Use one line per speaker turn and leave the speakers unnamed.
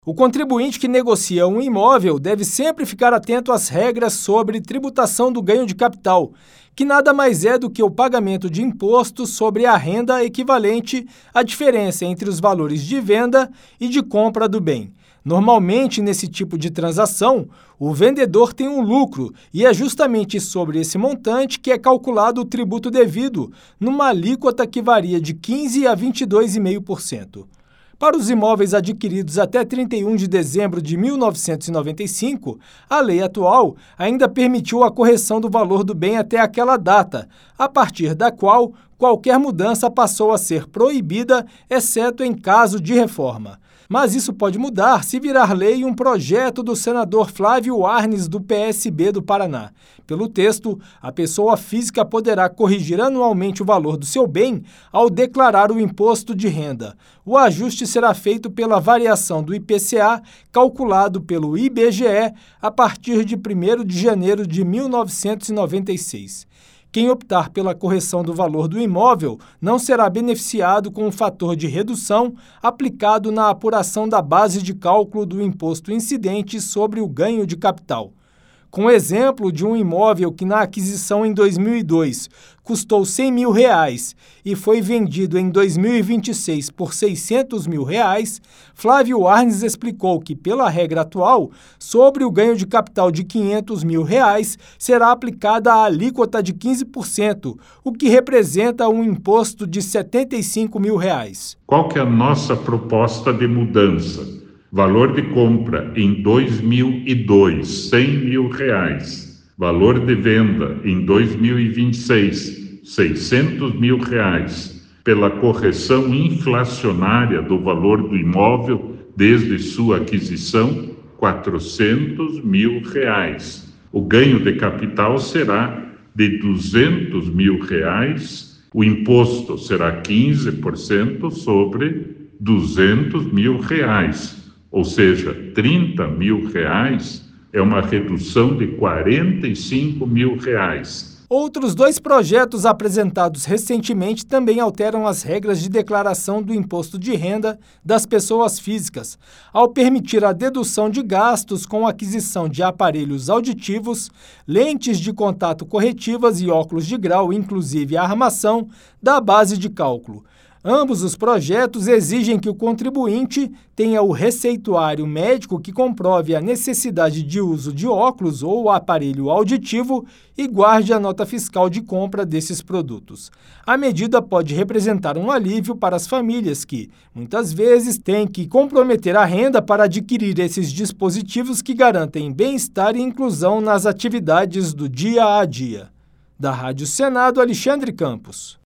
O contribuinte que negocia um imóvel deve sempre ficar atento às regras sobre tributação do ganho de capital, que nada mais é do que o pagamento de imposto sobre a renda equivalente à diferença entre os valores de venda e de compra do bem. Normalmente, nesse tipo de transação, o vendedor tem um lucro e é justamente sobre esse montante que é calculado o tributo devido, numa alíquota que varia de 15% a 22,5%. Para os imóveis adquiridos até 31 de dezembro de 1995, a lei atual ainda permitiu a correção do valor do bem até aquela data, a partir da qual qualquer mudança passou a ser proibida, exceto em caso de reforma. Mas isso pode mudar se virar lei um projeto do senador Flávio Arnes, do PSB do Paraná. Pelo texto, a pessoa física poderá corrigir anualmente o valor do seu bem ao declarar o imposto de renda. O ajuste será feito pela variação do IPCA, calculado pelo IBGE, a partir de 1º de janeiro de 1996. Quem optar pela correção do valor do imóvel não será beneficiado com o fator de redução aplicado na apuração da base de cálculo do imposto incidente sobre o ganho de capital. Com o exemplo de um imóvel que na aquisição em 2002 custou R$100 mil e foi vendido em 2026 por R$600 mil, Flávio Arnes explicou que, pela regra atual, sobre o ganho de capital de R$500 mil será aplicada a alíquota de 15%, o que representa um imposto de R$75 mil.
Qual que é a nossa proposta de mudança? Valor de compra em 2002, R$100 mil. Valor de venda em 2026, R$600 mil. Pela correção inflacionária do valor do imóvel desde sua aquisição, R$400 mil. O ganho de capital será de R$200 mil. O imposto será 15% sobre R$200 mil. Ou seja, R$30 mil é uma redução de R$45 mil.
Outros 2 projetos apresentados recentemente também alteram as regras de declaração do imposto de renda das pessoas físicas, ao permitir a dedução de gastos com aquisição de aparelhos auditivos, lentes de contato corretivas e óculos de grau, inclusive a armação, da base de cálculo. Ambos os projetos exigem que o contribuinte tenha o receituário médico que comprove a necessidade de uso de óculos ou aparelho auditivo e guarde a nota fiscal de compra desses produtos. A medida pode representar um alívio para as famílias que, muitas vezes, têm que comprometer a renda para adquirir esses dispositivos que garantem bem-estar e inclusão nas atividades do dia a dia. Da Rádio Senado, Alexandre Campos.